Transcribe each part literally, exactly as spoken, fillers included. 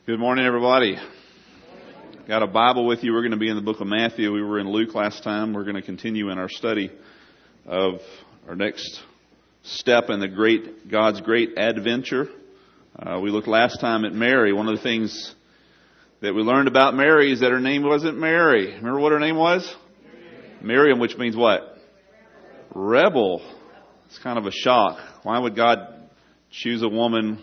Good morning, everybody. Got a Bible with you. We're going to be in the book of Matthew. We were in Luke last time. We're going to continue in our study of our next step in the great God's great adventure. Uh, we looked last time at Mary. One of the things that we learned about Mary is that her name wasn't Mary. Remember what her name was? Miriam, which means what? Rebel. It's kind of a shock. Why would God choose a woman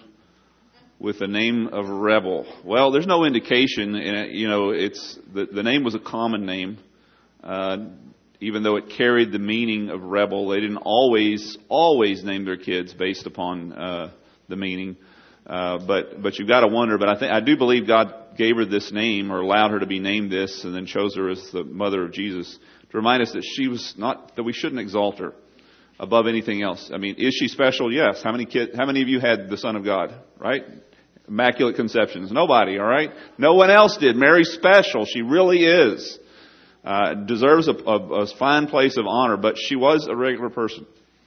with the name of Rebel? Well, there's no indication. You know, it's the, the name was a common name, uh, even though it carried the meaning of rebel. They didn't always always name their kids based upon uh, the meaning. Uh, but but you've got to wonder. But I think I do believe God gave her this name, or allowed her to be named this, and then chose her as the mother of Jesus to remind us that she was not, that we shouldn't exalt her above anything else. I mean, is she special? Yes. How many kids? How many of you had the Son of God? Right? Immaculate conceptions. Nobody, all right? No one else did. Mary's special. She really is. Uh, deserves a, a, a fine place of honor, but she was a regular person.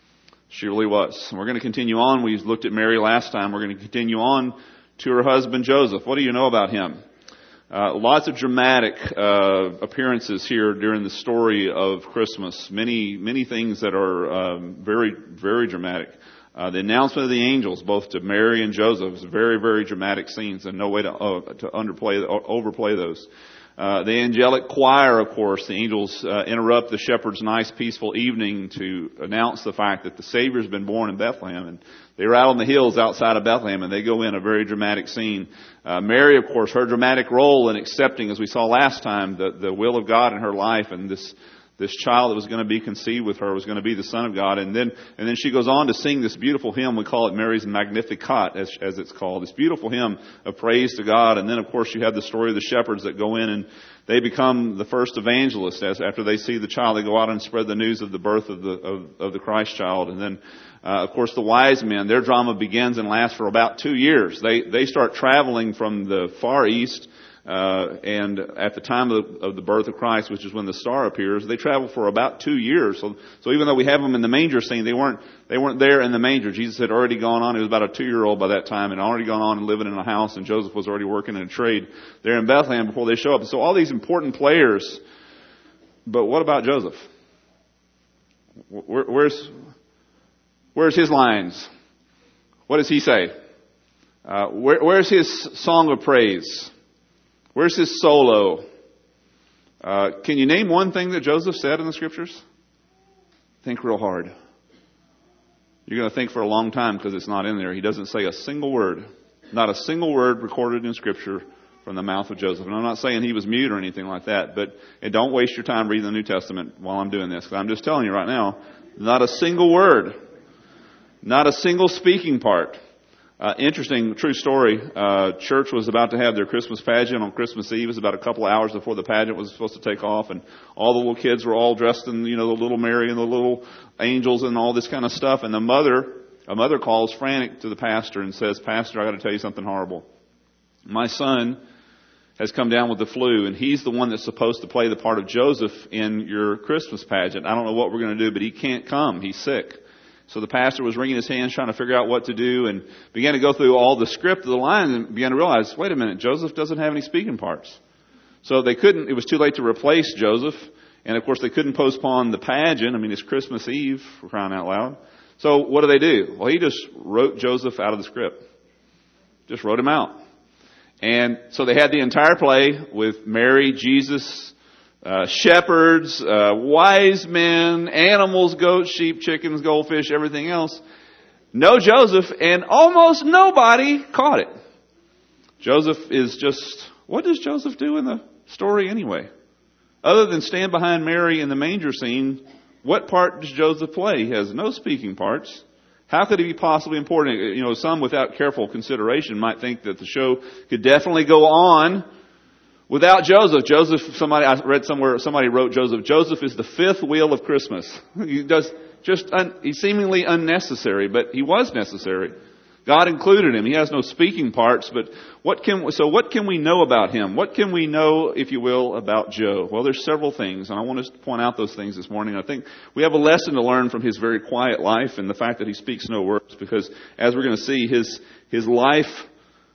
She really was. We're going to continue on. We looked at Mary last time. We're going to continue on to her husband Joseph. What do you know about him? Uh, lots of dramatic uh, appearances here during the story of Christmas. Many, many things that are um, very, very dramatic. Uh, the announcement of the angels, both to Mary and Joseph, is very, very dramatic scenes, and no way to uh, to underplay, overplay those. Uh, the angelic choir, of course, the angels uh, interrupt the shepherd's nice, peaceful evening to announce the fact that the Savior's been born in Bethlehem, and they're out on the hills outside of Bethlehem, and they go in a very dramatic scene. Uh, Mary, of course, her dramatic role in accepting, as we saw last time, the, the will of God in her life, and this This child that was going to be conceived with her was going to be the Son of God. And then, and then she goes on to sing this beautiful hymn. We call it Mary's Magnificat, as, as it's called. This beautiful hymn of praise to God. And then, of course, you have the story of the shepherds that go in and they become the first evangelists. As after they see the child, they go out and spread the news of the birth of the, of, of the Christ child. And then, uh, of course, the wise men, their drama begins and lasts for about two years. They, they start traveling from the far east. Uh, and at the time of the, of the birth of Christ, which is when the star appears, they travel for about two years. So, so even though we have them in the manger scene, they weren't, they weren't there in the manger. Jesus had already gone on. He was about a two-year-old by that time and already gone on and living in a house, and Joseph was already working in a trade there in Bethlehem before they show up. So all these important players. But what about Joseph? Where, where's, where's his lines? What does he say? Uh, where, where's his song of praise? Where's his solo? Uh, can you name one thing that Joseph said in the Scriptures? Think real hard. You're going to think for a long time because it's not in there. He doesn't say a single word. Not a single word recorded in Scripture from the mouth of Joseph. And I'm not saying he was mute or anything like that, but and don't waste your time reading the New Testament while I'm doing this, because I'm just telling you right now, not a single word. Not a single speaking part. Uh, interesting, true story. Uh, church was about to have their Christmas pageant on Christmas Eve. It was about a couple of hours before the pageant was supposed to take off, and all the little kids were all dressed in, you know, the little Mary and the little angels and all this kind of stuff. And the mother, a mother calls frantic to the pastor and says, "Pastor, I got to tell you something horrible. My son has come down with the flu, and he's the one that's supposed to play the part of Joseph in your Christmas pageant. I don't know what we're going to do, but he can't come. He's sick." So the pastor was wringing his hands trying to figure out what to do, and began to go through all the script of the lines and began to realize, wait a minute, Joseph doesn't have any speaking parts. So they couldn't, it was too late to replace Joseph. And of course they couldn't postpone the pageant. I mean, it's Christmas Eve, for crying out loud. So what do they do? Well, he just wrote Joseph out of the script. Just wrote him out. And so they had the entire play with Mary, Jesus, Uh, shepherds, uh, wise men, animals, goats, sheep, chickens, goldfish, everything else. No Joseph, and almost nobody caught it. Joseph is just, what does Joseph do in the story anyway? Other than stand behind Mary in the manger scene, what part does Joseph play? He has no speaking parts. How could he be possibly important? You know, some without careful consideration might think that the show could definitely go on without Joseph. Joseph, somebody, I read somewhere, somebody wrote Joseph, Joseph is the fifth wheel of Christmas. He does just, un, he's seemingly unnecessary, but he was necessary. God included him. He has no speaking parts, but what can, so what can we know about him? What can we know, if you will, about Joe? Well, there's several things, and I want to point out those things this morning. I think we have a lesson to learn from his very quiet life and the fact that he speaks no words, because as we're going to see, his, his life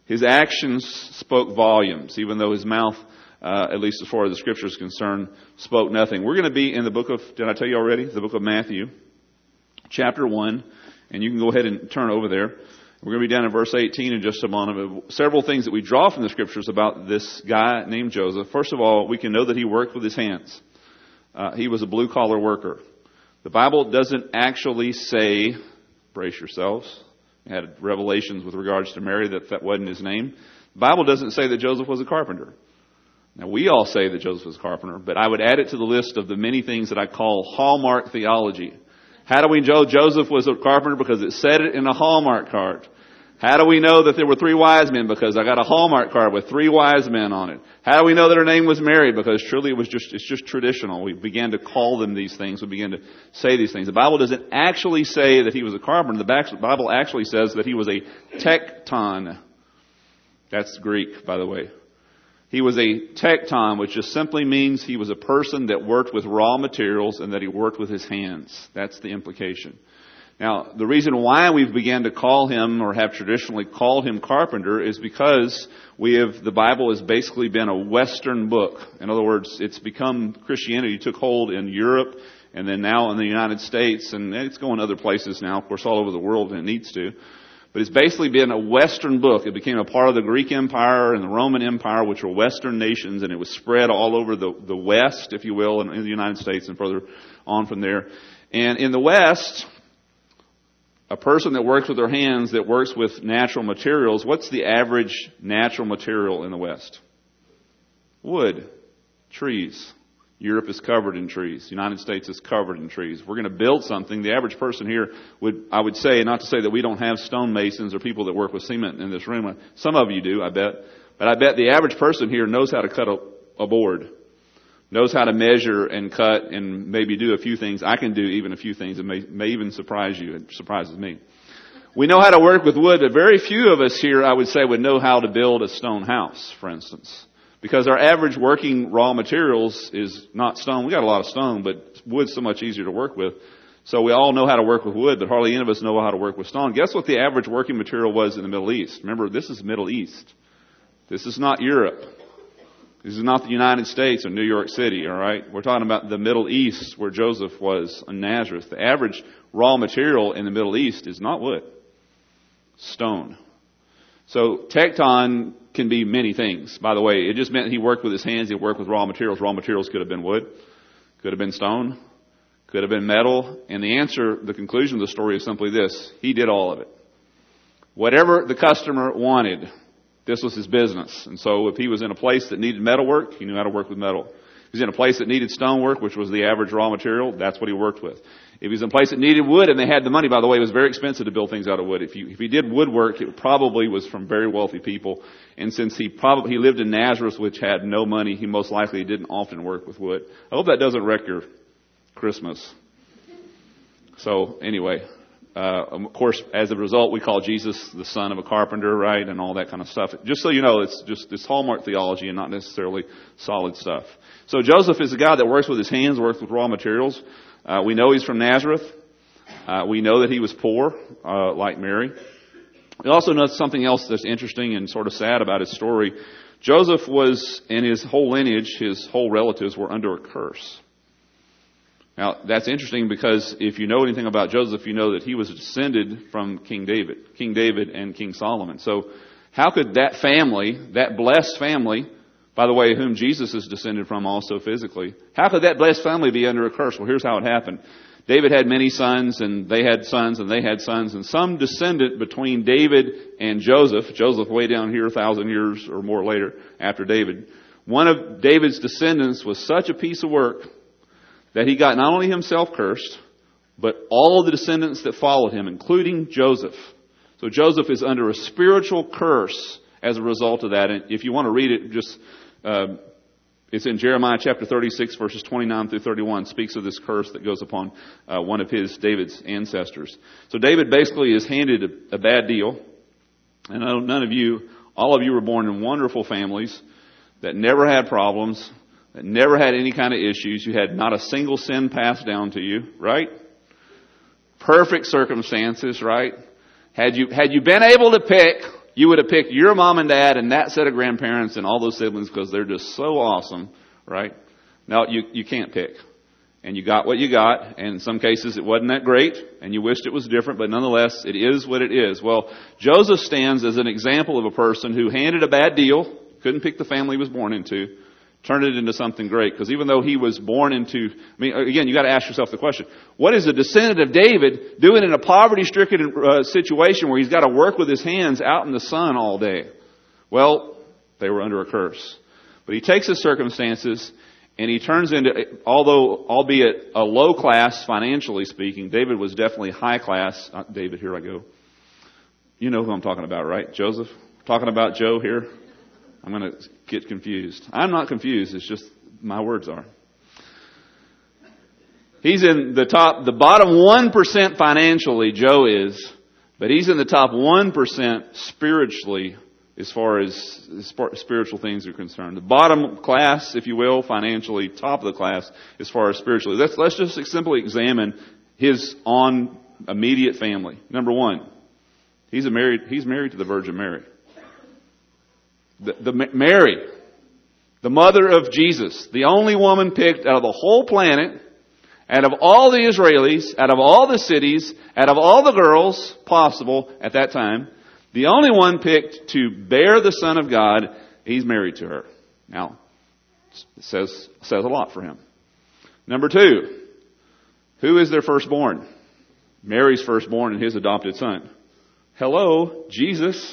His actions spoke volumes, even though his mouth, uh, at least as far as the Scripture is concerned, spoke nothing. We're going to be in the book of, did I tell you already? The book of Matthew, chapter one, and you can go ahead and turn over there. We're going to be down in verse eighteen in just a moment. Several things that we draw from the Scriptures about this guy named Joseph. First of all, we can know that he worked with his hands. Uh, he was a blue-collar worker. The Bible doesn't actually say, brace yourselves, we had revelations with regards to Mary that that wasn't his name. The Bible doesn't say that Joseph was a carpenter. Now, we all say that Joseph was a carpenter, but I would add it to the list of the many things that I call hallmark theology. How do we know Joseph was a carpenter? Because it said it in a Hallmark card. How do we know that there were three wise men? Because I got a Hallmark card with three wise men on it. How do we know that her name was Mary? Because truly it was just, it's just traditional. We began to call them these things. We began to say these things. The Bible doesn't actually say that he was a carpenter. The Bible actually says that he was a tekton. That's Greek, by the way. He was a tekton, which just simply means he was a person that worked with raw materials and that he worked with his hands. That's the implication. Now, the reason why we've began to call him or have traditionally called him carpenter is because we have, the Bible has basically been a Western book. In other words, it's become, Christianity took hold in Europe and then now in the United States, and it's going other places now, of course, all over the world, and it needs to. But it's basically been a Western book. It became a part of the Greek Empire and the Roman Empire, which were Western nations, and it was spread all over the, the West, if you will, in, in the United States and further on from there. And in the West, a person that works with their hands, that works with natural materials, what's the average natural material in the West? Wood, trees. Europe is covered in trees. The United States is covered in trees. If we're going to build something, the average person here would, I would say, not to say that we don't have stonemasons or people that work with cement in this room. Some of you do, I bet. But I bet the average person here knows how to cut a, a board, knows how to measure and cut and maybe do a few things. I can do even a few things that may, may even surprise you. It surprises me. We know how to work with wood, but very few of us here, I would say, would know how to build a stone house, for instance. Because our average working raw materials is not stone. We got a lot of stone, but wood's so much easier to work with. So we all know how to work with wood, but hardly any of us know how to work with stone. Guess what the average working material was in the Middle East? Remember, this is Middle East. This is not Europe. This is not the United States or New York City, all right? We're talking about the Middle East where Joseph was in Nazareth. The average raw material in the Middle East is not wood. Stone. So tekton can be many things. By the way, it just meant he worked with his hands. He worked with raw materials. Raw materials could have been wood, could have been stone, could have been metal. And the answer, the conclusion of the story is simply this. He did all of it. Whatever the customer wanted, this was his business. And so if he was in a place that needed metal work, he knew how to work with metal. If he was in a place that needed stone work, which was the average raw material, that's what he worked with. If he was in a place that needed wood and they had the money, by the way, it was very expensive to build things out of wood. If, you, if he did woodwork, it probably was from very wealthy people. And since he probably, he lived in Nazareth, which had no money, he most likely didn't often work with wood. I hope that doesn't wreck your Christmas. So anyway, uh, of course, as a result, we call Jesus the son of a carpenter, right? And all that kind of stuff. Just so you know, it's just this hallmark theology and not necessarily solid stuff. So Joseph is a guy that works with his hands, works with raw materials. Uh, we know he's from Nazareth. Uh, we know that he was poor, uh, like Mary. We also know something else that's interesting and sort of sad about his story. Joseph was, and his whole lineage, his whole relatives were under a curse. Now, that's interesting because if you know anything about Joseph, you know that he was descended from King David, King David and King Solomon. So how could that family, that blessed family, by the way, whom Jesus is descended from also physically, how could that blessed family be under a curse? Well, here's how it happened. David had many sons, and they had sons, and they had sons, and some descendant between David and Joseph, Joseph way down here a thousand years or more later after David, one of David's descendants was such a piece of work that he got not only himself cursed, but all of the descendants that followed him, including Joseph. So Joseph is under a spiritual curse as a result of that. And if you want to read it, just... Uh, it's in Jeremiah chapter thirty-six, verses twenty-nine through thirty-one, speaks of this curse that goes upon uh, one of his, David's ancestors. So David basically is handed a, a bad deal. And I know none of you, all of you were born in wonderful families that never had problems, that never had any kind of issues. You had not a single sin passed down to you, right? Perfect circumstances, right? Had you, had you been able to pick, You would have picked your mom and dad and that set of grandparents and all those siblings because they're just so awesome, right? No, you, you can't pick. And you got what you got, and in some cases it wasn't that great, and you wished it was different, but nonetheless, it is what it is. Well, Joseph stands as an example of a person who handed a bad deal, couldn't pick the family he was born into, turned it into something great. Because even though he was born into, I mean, again, you got to ask yourself the question, what is a descendant of David doing in a poverty-stricken uh, situation where he's got to work with his hands out in the sun all day? Well, they were under a curse. But he takes his circumstances, and he turns into, although, albeit a low class, financially speaking, David was definitely high class. Uh, David, here I go. You know who I'm talking about, right? Joseph? Talking about Joe here? I'm going to get confused. I'm not confused. It's just my words are. He's in the top, the bottom one percent financially, Joe is, but he's in the top one percent spiritually as far as spiritual things are concerned. The bottom class, if you will, financially, top of the class as far as spiritually. Let's, let's just simply examine his on immediate family. Number one, he's a married, he's married to the Virgin Mary. The, the Mary, the mother of Jesus, the only woman picked out of the whole planet, out of all the Israelis, out of all the cities, out of all the girls possible at that time, the only one picked to bear the Son of God. He's married to her. Now, it says, says a lot for him. Number two, who is their firstborn? Mary's firstborn and his adopted son. Hello, Jesus.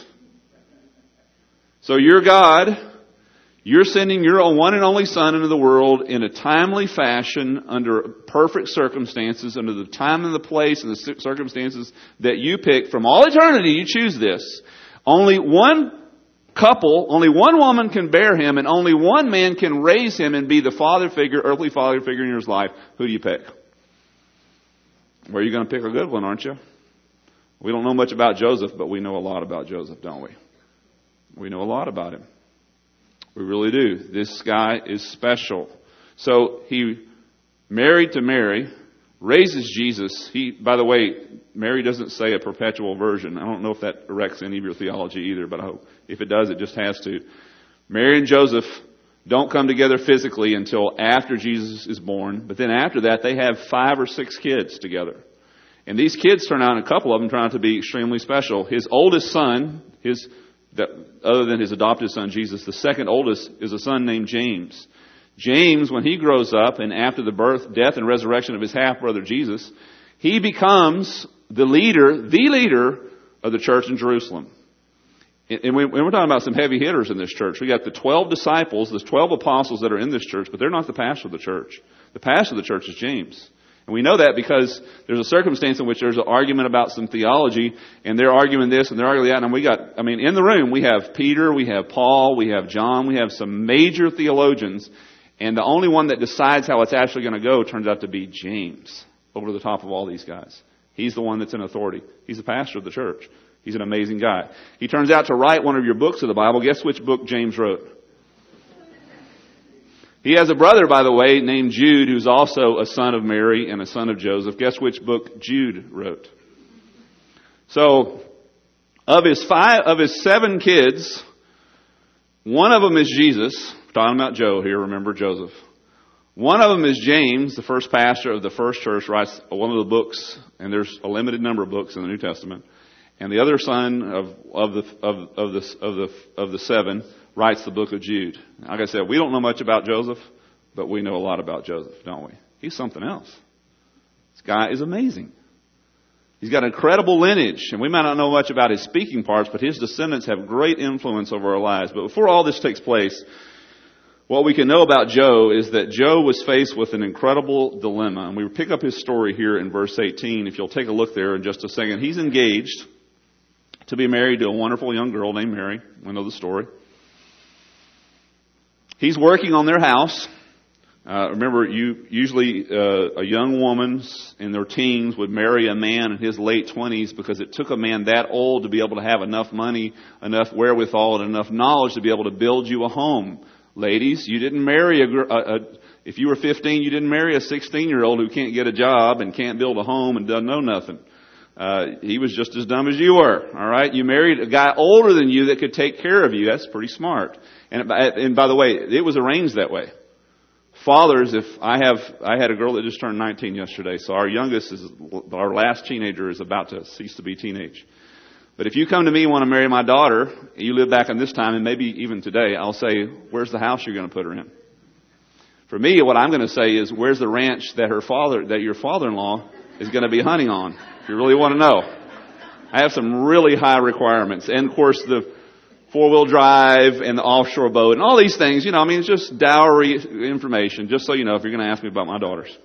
So you're God. You're sending your one and only Son into the world in a timely fashion, under perfect circumstances, under the time and the place and the circumstances that you pick. From all eternity, you choose this. Only one couple, only one woman can bear him, and only one man can raise him and be the father figure, earthly father figure in your life. Who do you pick? Well, you're going to pick a good one, aren't you? We don't know much about Joseph, but we know a lot about Joseph, don't we? We know a lot about him. We really do. This guy is special. So he married to Mary, raises Jesus. He, by the way, Mary doesn't say a perpetual virgin. I don't know if that erects any of your theology either, but I hope if it does, it just has to. Mary and Joseph don't come together physically until after Jesus is born. But then after that, they have five or six kids together. And these kids turn out, a couple of them turn out to be extremely special. His oldest son, his That, other than his adopted son, Jesus, the second oldest is a son named James. James, when he grows up and after the birth, death, and resurrection of his half-brother Jesus, he becomes the leader, the leader of the church in Jerusalem. And we're talking about some heavy hitters in this church. We got the twelve disciples, the twelve apostles that are in this church, but they're not the pastor of the church. The pastor of the church is James. And we know that because there's a circumstance in which there's an argument about some theology, and they're arguing this and they're arguing that. And we got, I mean, in the room, we have Peter, we have Paul, we have John, we have some major theologians. And the only one that decides how it's actually going to go turns out to be James, over the top of all these guys. He's the one that's in authority. He's the pastor of the church. He's an amazing guy. He turns out to write one of your books of the Bible. Guess which book James wrote? He has a brother, by the way, named Jude, who's also a son of Mary and a son of Joseph. Guess which book Jude wrote? So, of his five, of his seven kids, one of them is Jesus. We're talking about Joe here, remember Joseph. One of them is James, the first pastor of the first church, writes one of the books, and there's a limited number of books in the New Testament. And the other son of, of the, of, of the, of the, of the seven writes the book of Jude. Like I said, we don't know much about Joseph, but we know a lot about Joseph, don't we? He's something else. This guy is amazing. He's got incredible lineage, and we might not know much about his speaking parts, but his descendants have great influence over our lives. But before all this takes place, what we can know about Joe is that Joe was faced with an incredible dilemma. And we pick up his story here in verse eighteen. If you'll take a look there in just a second. He's engaged to be married to a wonderful young girl named Mary. We know the story. He's working on their house. Uh, remember, you usually uh, a young woman in their teens would marry a man in his late twenties because it took a man that old to be able to have enough money, enough wherewithal, and enough knowledge to be able to build you a home. Ladies, you didn't marry a, a, a if you were fifteen, you didn't marry a sixteen-year-old who can't get a job and can't build a home and doesn't know nothing. Uh, he was just as dumb as you were. All right. You married a guy older than you that could take care of you. That's pretty smart. And, and by the way, it was arranged that way. Fathers, if I have, I had a girl that just turned nineteen yesterday. So our youngest is, our last teenager is about to cease to be teenage. But if you come to me and want to marry my daughter, you live back in this time and maybe even today, I'll say, where's the house you're going to put her in? For me, what I'm going to say is, where's the ranch that her father, that your father-in-law is going to be hunting on? If you really want to know. I have some really high requirements. And of course, the four-wheel drive and the offshore boat and all these things, you know, I mean, it's just dowry information, just so you know if you're going to ask me about my daughters.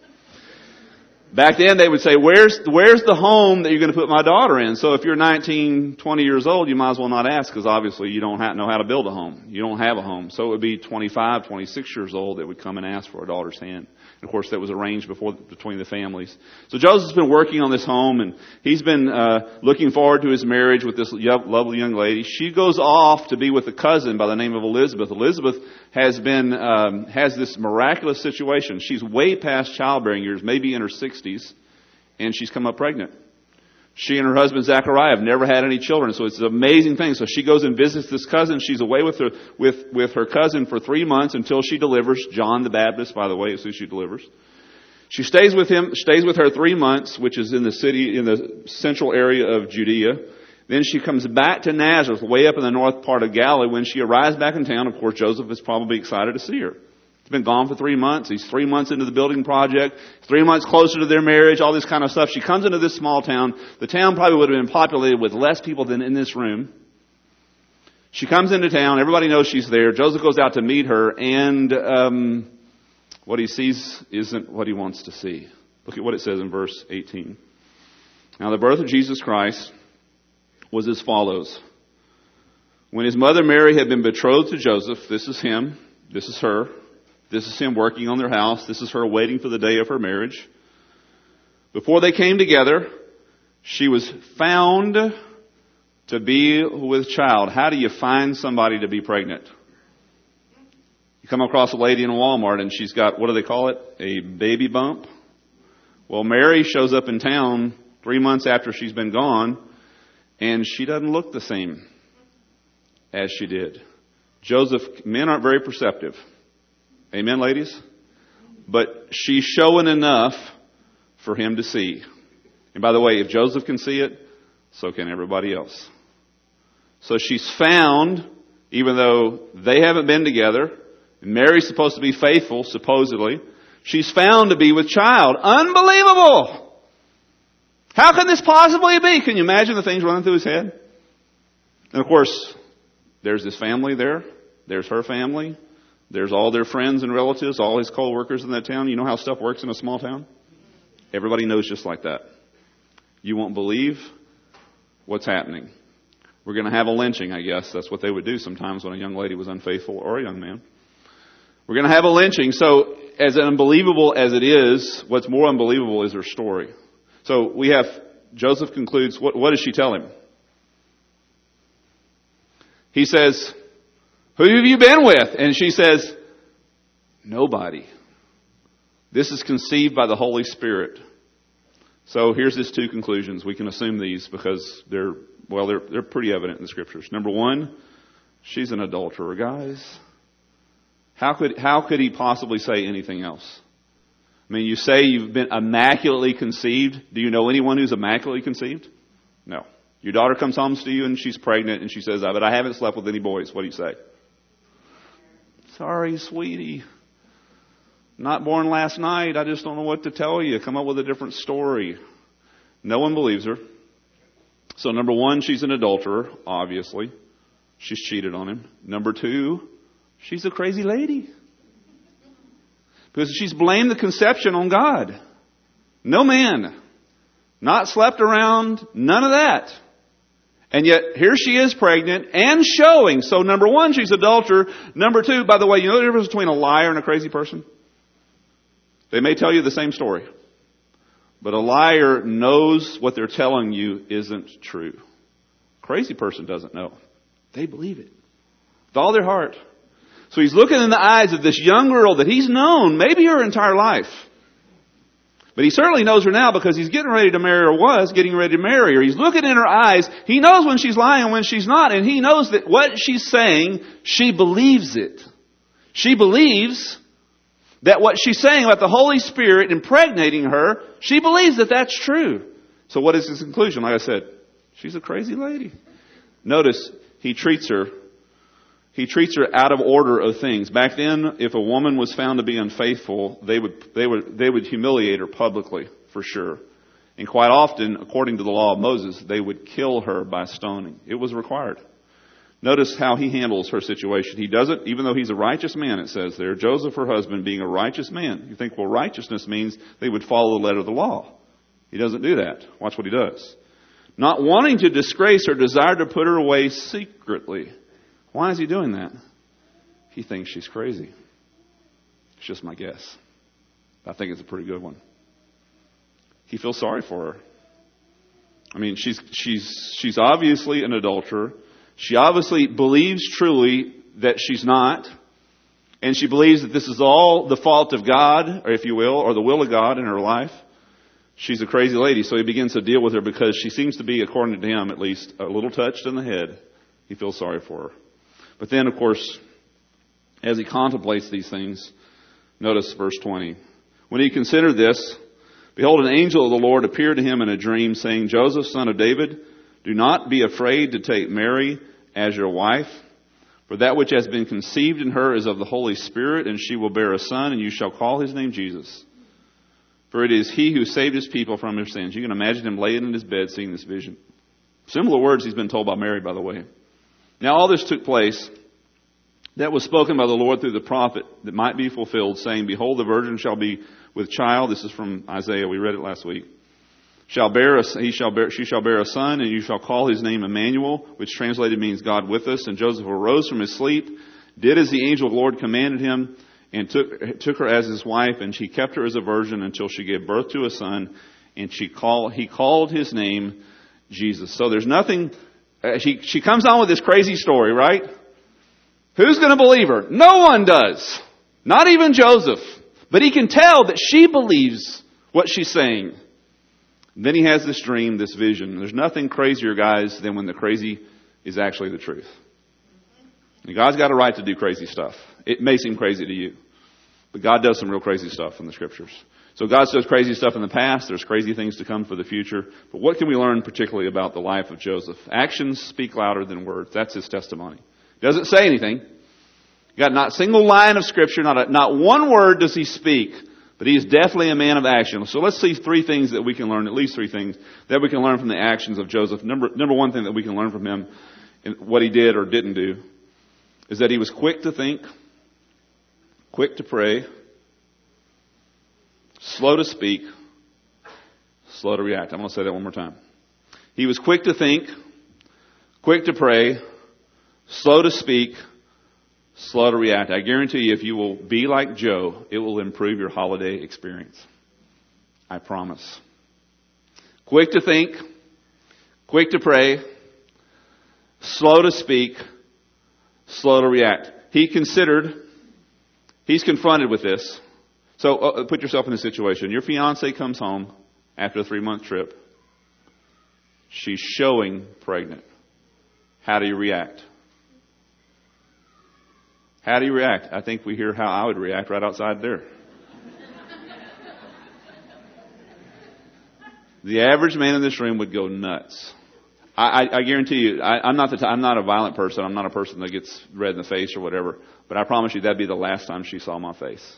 Back then, they would say, where's, where's the home that you're going to put my daughter in? So if you're nineteen, twenty years old, you might as well not ask, because obviously you don't have, know how to build a home. You don't have a home. So it would be twenty-five, twenty-six years old that would come and ask for a daughter's hand. And of course, that was arranged before between the families. So Joseph's been working on this home, and he's been uh looking forward to his marriage with this lovely young lady. She goes off to be with a cousin by the name of Elizabeth. Elizabeth has been um has this miraculous situation. She's way past childbearing years, maybe in her sixties, and she's come up pregnant. She and her husband Zachariah have never had any children, so it's an amazing thing. So she goes and visits this cousin. She's away with her with with her cousin for three months until she delivers. John the Baptist, by the way, is who she delivers. She stays with him, stays with her three months, which is in the city, in the central area of Judea. Then she comes back to Nazareth, way up in the north part of Galilee. When she arrives back in town, of course, Joseph is probably excited to see her. He's been gone for three months. He's three months into the building project. Three months closer to their marriage, all this kind of stuff. She comes into this small town. The town probably would have been populated with less people than in this room. She comes into town. Everybody knows she's there. Joseph goes out to meet her, and um, what he sees isn't what he wants to see. Look at what it says in verse eighteen. Now, the birth of Jesus Christ was as follows. When his mother Mary had been betrothed to Joseph, this is him, this is her. This is him working on their house. This is her waiting for the day of her marriage. Before they came together, she was found to be with child. How do you find somebody to be pregnant? You come across a lady in Walmart and she's got, what do they call it? A baby bump. Well, Mary shows up in town three months after she's been gone, and she doesn't look the same as she did. Joseph, men aren't very perceptive. Amen, ladies? But she's showing enough for him to see. And by the way, if Joseph can see it, so can everybody else. So she's found, even though they haven't been together, and Mary's supposed to be faithful, supposedly, she's found to be with child. Unbelievable! How can this possibly be? Can you imagine the things running through his head? And of course, there's this family there. There's her family. There's all their friends and relatives, all his co-workers in that town. You know how stuff works in a small town? Everybody knows just like that. You won't believe what's happening. We're going to have a lynching, I guess. That's what they would do sometimes when a young lady was unfaithful, or a young man. We're going to have a lynching. So as unbelievable as it is, what's more unbelievable is her story. So we have, Joseph concludes, what, what does she tell him? He says, who have you been with? And she says, nobody. This is conceived by the Holy Spirit. So here's his two conclusions. We can assume these because they're, well, they're, they're pretty evident in the scriptures. Number one, she's an adulterer, guys. How could, how could he possibly say anything else? I mean, you say you've been immaculately conceived. Do you know anyone who's immaculately conceived? No. Your daughter comes home to you and she's pregnant and she says, but I haven't slept with any boys. What do you say? Sorry, sweetie. Not born last night. I just don't know what to tell you. Come up with a different story. No one believes her. So number one, she's an adulterer, obviously. She's cheated on him. Number two, she's a crazy lady. Because she's blamed the conception on God. No man. Not slept around. None of that. And yet, here she is pregnant and showing. So number one, she's an adulterer. Number two, by the way, you know the difference between a liar and a crazy person? They may tell you the same story. But a liar knows what they're telling you isn't true. A crazy person doesn't know. They believe it. With all their heart. So he's looking in the eyes of this young girl that he's known maybe her entire life. But he certainly knows her now because he's getting ready to marry her, was getting ready to marry her. He's looking in her eyes. He knows when she's lying and when she's not. And he knows that what she's saying, she believes it. She believes that what she's saying about the Holy Spirit impregnating her, she believes that that's true. So what is his conclusion? Like I said, she's a crazy lady. Notice, he treats her, he treats her out of order of things. Back then, if a woman was found to be unfaithful, they would, they would, they would humiliate her publicly, for sure. And quite often, according to the law of Moses, they would kill her by stoning. It was required. Notice how he handles her situation. He doesn't, even though he's a righteous man, it says there, Joseph, her husband, being a righteous man. You think, well, righteousness means they would follow the letter of the law. He doesn't do that. Watch what he does. Not wanting to disgrace her, desired to put her away secretly. Why is he doing that? He thinks she's crazy. It's just my guess. I think it's a pretty good one. He feels sorry for her. I mean, she's, she's, she's obviously an adulterer. She obviously believes truly that she's not. And she believes that this is all the fault of God, or if you will, or the will of God in her life. She's a crazy lady, so he begins to deal with her because she seems to be, according to him at least, a little touched in the head. He feels sorry for her. But then, of course, as he contemplates these things, notice verse twenty. When he considered this, behold, an angel of the Lord appeared to him in a dream, saying, Joseph, son of David, do not be afraid to take Mary as your wife, for that which has been conceived in her is of the Holy Spirit, and she will bear a son, and you shall call his name Jesus. For it is he who saved his people from their sins. You can imagine him laying in his bed seeing this vision. Similar words he's been told by Mary, by the way. Now all this took place that was spoken by the Lord through the prophet that might be fulfilled, saying, behold, the virgin shall be with child. This is from Isaiah. We read it last week. Shall bear a, he shall bear, she shall bear a son, and you shall call his name Emmanuel, which translated means God with us. And Joseph arose from his sleep, did as the angel of the Lord commanded him, and took, took her as his wife, and she kept her as a virgin until she gave birth to a son, and she called, he called his name Jesus. So there's nothing, uh, she, she comes on with this crazy story, right? Who's going to believe her? No one does. Not even Joseph. But he can tell that she believes what she's saying. And then he has this dream, this vision. There's nothing crazier, guys, than when the crazy is actually the truth. And God's got a right to do crazy stuff. It may seem crazy to you. But God does some real crazy stuff in the Scriptures. So God does crazy stuff in the past. There's crazy things to come for the future. But what can we learn particularly about the life of Joseph? Actions speak louder than words. That's his testimony. Doesn't say anything. Got not a single line of Scripture, not a, not one word does he speak. But he is definitely a man of action. So let's see three things that we can learn, at least three things, that we can learn from the actions of Joseph. Number, number one thing that we can learn from him, and what he did or didn't do, is that he was quick to think, quick to pray, slow to speak, slow to react. I'm going to say that one more time. He was quick to think, quick to pray, slow to speak, slow to react. I guarantee you, if you will be like Joe, it will improve your holiday experience. I promise. Quick to think, quick to pray, slow to speak, slow to react. He considered, he's confronted with this. So uh, put yourself in a situation. Your fiance comes home after a three-month trip. She's showing pregnant. How do you react? How do you react? I think we hear how I would react right outside there. The average man in this room would go nuts. I, I, I guarantee you, I, I'm not the t- I'm not a violent person. I'm not a person that gets red in the face or whatever. But I promise you, that'd be the last time she saw my face.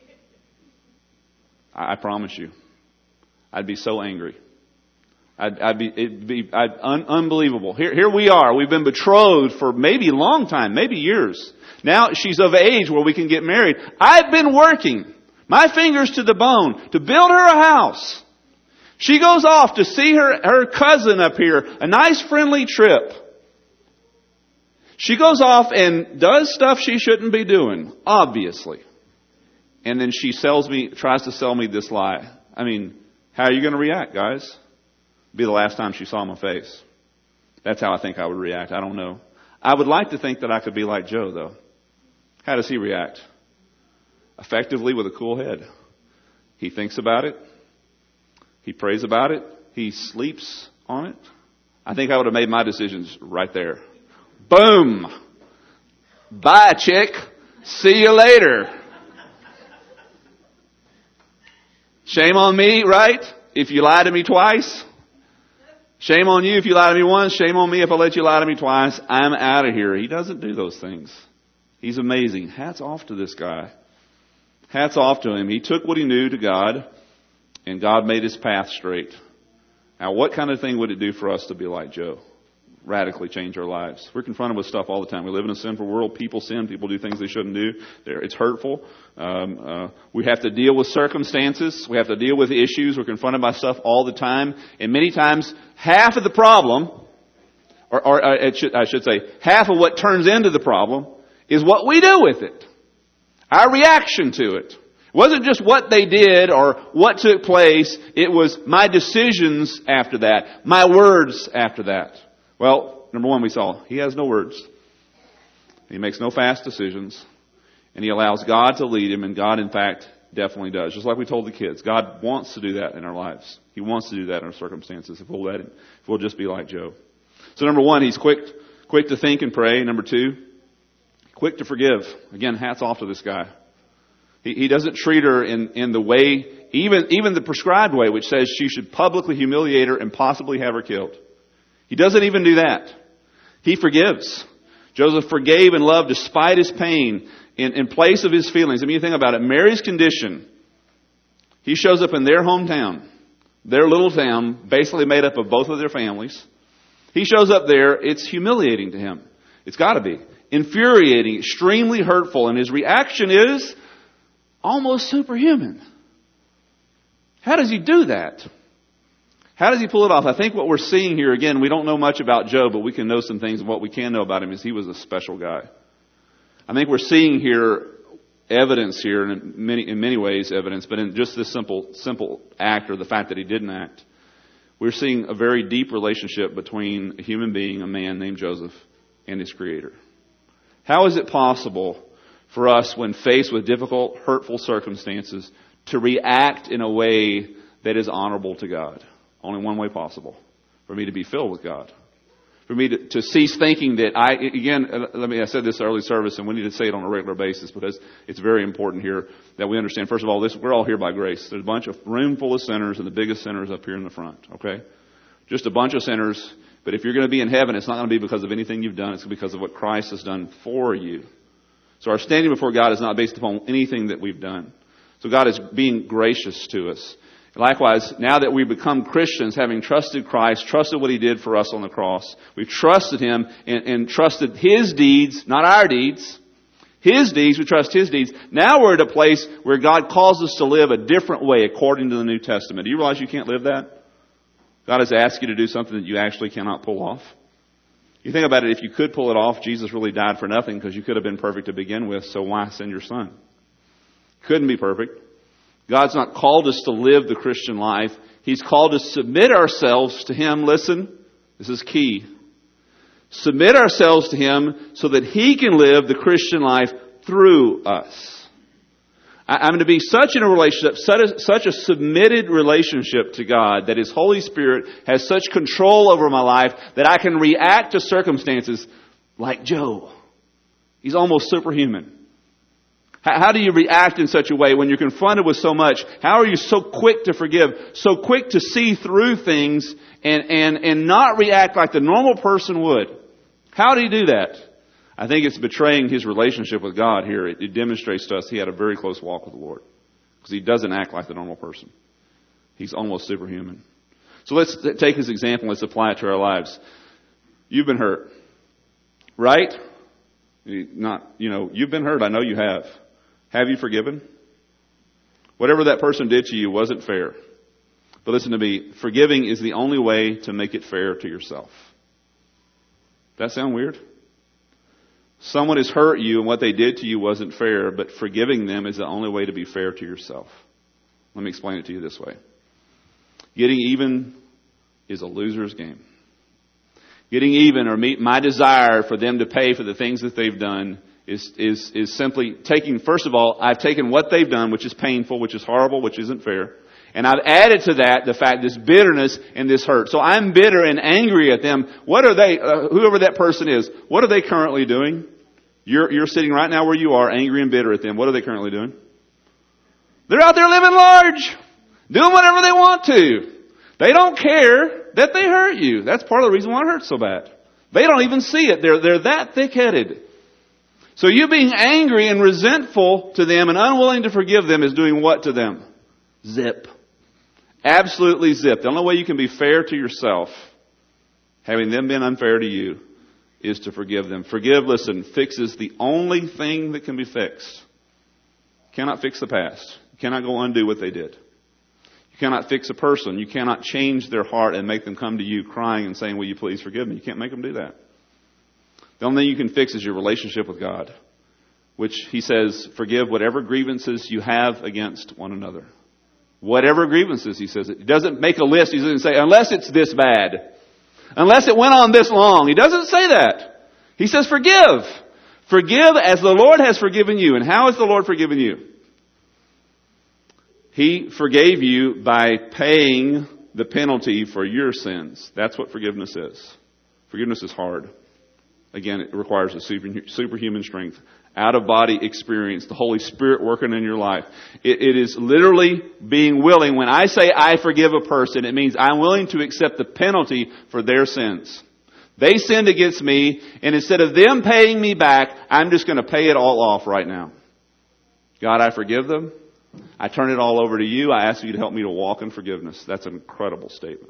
I, I promise you, I'd be so angry. I'd, I'd be it'd be I'd, un, unbelievable. Here, here we are. We've been betrothed for maybe a long time, maybe years. Now she's of age where we can get married. I've been working my fingers to the bone to build her a house. She goes off to see her, her cousin up here, a nice friendly trip. She goes off and does stuff she shouldn't be doing, obviously. And then she sells me, tries to sell me this lie. I mean, how are you going to react, guys? It'd be the last time she saw my face. That's how I think I would react. I don't know. I would like to think that I could be like Joe, though. How does he react? Effectively with a cool head. He thinks about it. He prays about it. He sleeps on it. I think I would have made my decisions right there. Boom! Bye, chick. See you later. Shame on me, right? If you lie to me twice. Shame on you if you lie to me once. Shame on me if I let you lie to me twice. I'm out of here. He doesn't do those things. He's amazing. Hats off to this guy. Hats off to him. He took what he knew to God, and God made his path straight. Now, what kind of thing would it do for us to be like Joe? Radically change our lives. We're confronted with stuff all the time. We live in a sinful world. People sin. People do things they shouldn't do. They're, it's hurtful. Um, uh, we have to deal with circumstances. We have to deal with issues. We're confronted by stuff all the time. And many times, half of the problem, or, or uh, it should, I should say, half of what turns into the problem is what we do with it. Our reaction to it. It wasn't just what they did or what took place. It was my decisions after that. My words after that. Well, number one, we saw he has no words. He makes no fast decisions. And he allows God to lead him. And God, in fact, definitely does. Just like we told the kids. God wants to do that in our lives. He wants to do that in our circumstances if we'll let him. If we'll just be like Job. So number one, he's quick, quick to think and pray. Number two, quick to forgive. Again, hats off to this guy. He, he doesn't treat her in, in the way, even, even the prescribed way, which says she should publicly humiliate her and possibly have her killed. He doesn't even do that. He forgives. Joseph forgave and loved despite his pain in, in place of his feelings. I mean, you think about it. Mary's condition. He shows up in their hometown, their little town, basically made up of both of their families. He shows up there. It's humiliating to him. It's got to be. Infuriating, extremely hurtful. And his reaction is almost superhuman. How does he do that? How does he pull it off? I think what we're seeing here, again, we don't know much about Job, but we can know some things. And what we can know about him is he was a special guy. I think we're seeing here evidence here, and in many, in many ways evidence, but in just this simple, simple act, or the fact that he didn't act, we're seeing a very deep relationship between a human being, a man named Joseph, and his Creator. How is it possible for us, when faced with difficult, hurtful circumstances, to react in a way that is honorable to God? Only one way possible. For me to be filled with God. For me to, to cease thinking that I, again, let me, I said this early service, and we need to say it on a regular basis because it's very important here that we understand, first of all, this, we're all here by grace. There's a bunch of room full of sinners, and the biggest sinners up here in the front, okay? Just a bunch of sinners, but if you're going to be in heaven, it's not going to be because of anything you've done, it's because of what Christ has done for you. So our standing before God is not based upon anything that we've done. So God is being gracious to us. Likewise, now that we've become Christians, having trusted Christ, trusted what He did for us on the cross, we've trusted Him and, and trusted His deeds, not our deeds. His deeds, we trust His deeds. Now we're at a place where God calls us to live a different way according to the New Testament. Do you realize you can't live that? God has asked you to do something that you actually cannot pull off. You think about it, if you could pull it off, Jesus really died for nothing because you could have been perfect to begin with, so why send your Son? Couldn't be perfect. God's not called us to live the Christian life. He's called us to submit ourselves to Him. Listen, this is key. Submit ourselves to Him so that He can live the Christian life through us. I'm to be such in a relationship, such a, such a submitted relationship to God that His Holy Spirit has such control over my life that I can react to circumstances like Job. He's almost superhuman. How do you react in such a way when you're confronted with so much? How are you so quick to forgive, so quick to see through things and, and, and not react like the normal person would? How do you do that? I think it's betraying his relationship with God here. It, it demonstrates to us he had a very close walk with the Lord. Because he doesn't act like the normal person. He's almost superhuman. So let's take his example and let's apply it to our lives. You've been hurt. Right? Not, you know, you've been hurt. I know you have. Have you forgiven? Whatever that person did to you wasn't fair. But listen to me. Forgiving is the only way to make it fair to yourself. Does that sound weird? Someone has hurt you and what they did to you wasn't fair, but forgiving them is the only way to be fair to yourself. Let me explain it to you this way. Getting even is a loser's game. Getting even, or meet my desire for them to pay for the things that they've done, is is is simply taking, first of all, I've taken what they've done, which is painful, which is horrible, which isn't fair, And I've added to that the fact, this bitterness and this hurt. So I'm bitter and angry at them. What are they, uh, whoever that person is, what are they currently doing? You're, you're sitting right now where you are, angry and bitter at them. What are they currently doing? They're out there living large, doing whatever they want to. They don't care that they hurt you. That's part of the reason why it hurts so bad. They don't even see it. They're, they're that thick-headed. So you being angry and resentful to them and unwilling to forgive them is doing what to them? Zip. Absolutely zip. The only way you can be fair to yourself, having them been unfair to you, is to forgive them. Forgive, listen, fixes the only thing that can be fixed. You cannot fix the past. You cannot go undo what they did. You cannot fix a person. You cannot change their heart and make them come to you crying and saying, will you please forgive me? You can't make them do that. The only thing you can fix is your relationship with God, which He says, forgive whatever grievances you have against one another. Whatever grievances, He says. It doesn't make a list. He doesn't say, unless it's this bad. Unless it went on this long. He doesn't say that. He says, forgive. Forgive as the Lord has forgiven you. And how has the Lord forgiven you? He forgave you by paying the penalty for your sins. That's what forgiveness is. Forgiveness is hard. Again, it requires a super, superhuman strength. Out-of-body experience. The Holy Spirit working in your life. It, it is literally being willing. When I say I forgive a person, it means I'm willing to accept the penalty for their sins. They sinned against me, and instead of them paying me back, I'm just going to pay it all off right now. God, I forgive them. I turn it all over to you. I ask you to help me to walk in forgiveness. That's an incredible statement.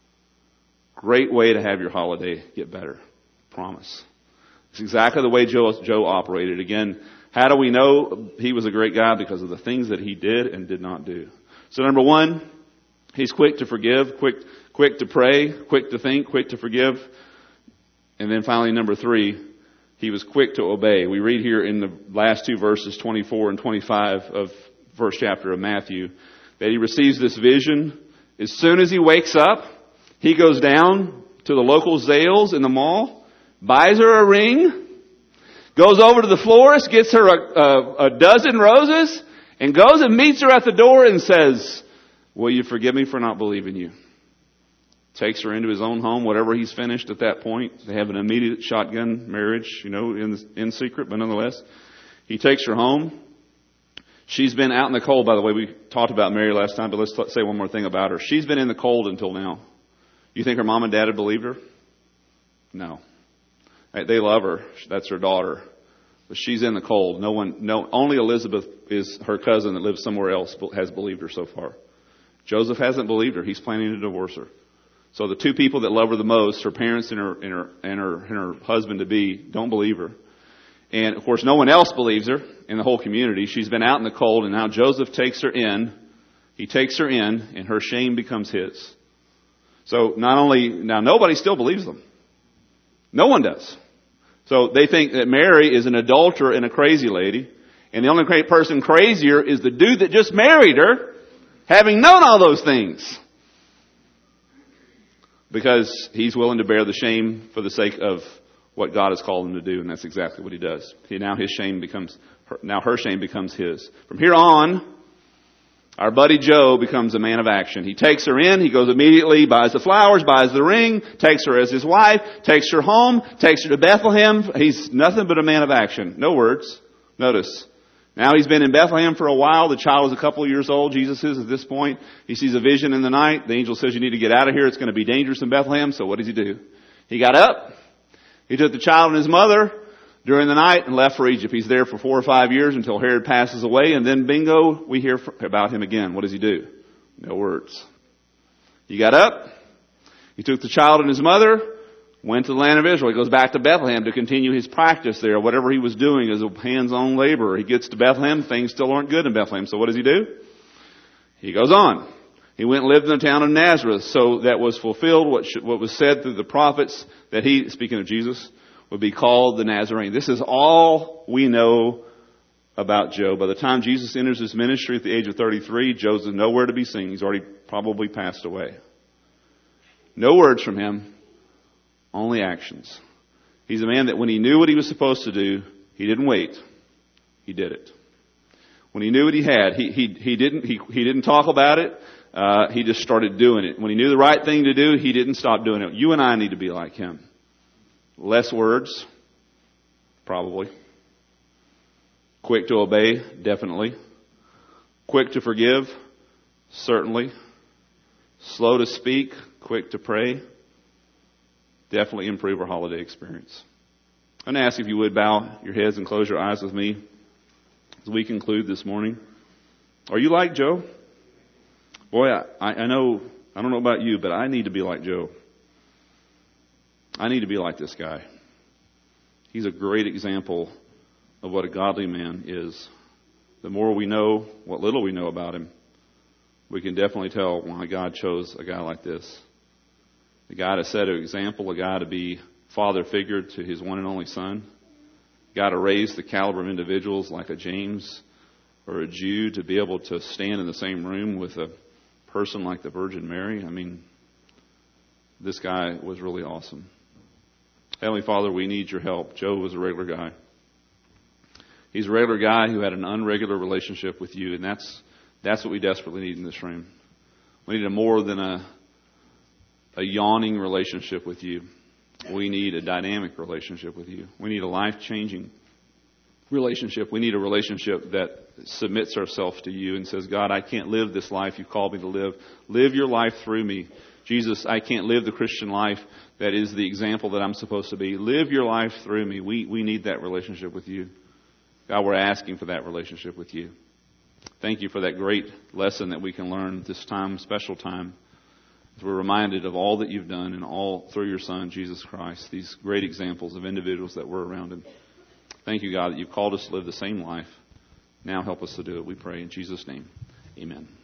Great way to have your holiday get better. Promise. It's exactly the way Joe, Joe operated. Again, how do we know he was a great guy? Because of the things that he did and did not do. So number one, he's quick to forgive, quick, quick to pray, quick to think, quick to forgive. And then finally, number three, he was quick to obey. We read here in the last two verses, twenty-four and twenty-five of first chapter of Matthew, that he receives this vision. As soon as he wakes up, he goes down to the local Zales in the mall, buys her a ring, goes over to the florist, gets her a, a, a dozen roses, and goes and meets her at the door and says, will you forgive me for not believing you? Takes her into his own home, whatever he's finished at that point. They have an immediate shotgun marriage, you know, in, in secret, but nonetheless. He takes her home. She's been out in the cold, by the way. We talked about Mary last time, but let's t- say one more thing about her. She's been in the cold until now. You think her mom and dad had believed her? No. They love her. That's her daughter. But she's in the cold. No one, no, only Elizabeth is her cousin that lives somewhere else has believed her so far. Joseph hasn't believed her. He's planning to divorce her. So the two people that love her the most, her parents and her, and her, and her, and her husband to be, don't believe her. And of course, no one else believes her in the whole community. She's been out in the cold, and now Joseph takes her in. He takes her in, and her shame becomes his. So not only, now nobody still believes them. No one does. So they think that Mary is an adulterer and a crazy lady. And the only person crazier is the dude that just married her, having known all those things. Because he's willing to bear the shame for the sake of what God has called him to do. And that's exactly what he does. He, now his shame becomes, her, now her shame becomes his. From here on, our buddy Joe becomes a man of action. He takes her in. He goes immediately, buys the flowers, buys the ring, takes her as his wife, takes her home, takes her to Bethlehem. He's nothing but a man of action. No words. Notice. Now he's been in Bethlehem for a while. The child is a couple of years old. Jesus is at this point. He sees a vision in the night. The angel says, you need to get out of here. It's going to be dangerous in Bethlehem. So what does he do? He got up. He took the child and his mother during the night and left for Egypt. He's there for four or five years until Herod passes away. And then bingo, we hear about him again. What does he do? No words. He got up. He took the child and his mother, went to the land of Israel. He goes back to Bethlehem to continue his practice there. Whatever he was doing as a hands-on laborer. He gets to Bethlehem. Things still aren't good in Bethlehem. So what does he do? He goes on. He went and lived in the town of Nazareth. So that was fulfilled what should, what was said through the prophets that he, speaking of Jesus, would be called the Nazarene. This is all we know about Joe. By the time Jesus enters his ministry at the age of thirty-three, Joe's nowhere to be seen. He's already probably passed away. No words from him, only actions. He's a man that when he knew what he was supposed to do, he didn't wait. He did it. When he knew what he had, he he he didn't he he didn't talk about it. uh, he just started doing it. When he knew the right thing to do, he didn't stop doing it. You and I need to be like him. Less words, probably. Quick to obey, definitely. Quick to forgive, certainly. Slow to speak, quick to pray. Definitely improve our holiday experience. I'm going to ask if you would bow your heads and close your eyes with me as we conclude this morning. Are you like Joe? Boy, I, I know, I don't know about you, but I need to be like Joe. I need to be like this guy. He's a great example of what a godly man is. The more we know, what little we know about him, we can definitely tell why God chose a guy like this. A guy to set an example, a guy to be father figure to his one and only son. A guy to raise the caliber of individuals like a James or a Jude, to be able to stand in the same room with a person like the Virgin Mary. I mean, this guy was really awesome. Heavenly Father, we need your help. Joe was a regular guy. He's a regular guy who had an unregular relationship with you, and that's that's what we desperately need in this room. We need a more than a a yawning relationship with you. We need a dynamic relationship with you. We need a life-changing relationship. We need a relationship that submits ourselves to you and says, God, I can't live this life you've called me to live. Live your life through me. Jesus, I can't live the Christian life that is the example that I'm supposed to be. Live your life through me. We we need that relationship with you. God, we're asking for that relationship with you. Thank you for that great lesson that we can learn this time, special time, as we're reminded of all that you've done and all through your Son, Jesus Christ, these great examples of individuals that were around him. Thank you, God, that you've called us to live the same life. Now help us to do it, we pray. In Jesus' name, amen.